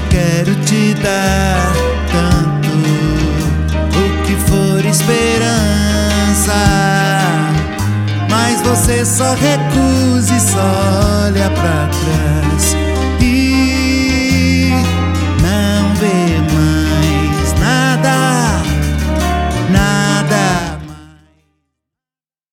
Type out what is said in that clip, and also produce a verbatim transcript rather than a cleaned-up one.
quero te dar tanto, o que for esperança, mas você só recusa e só olha pra trás.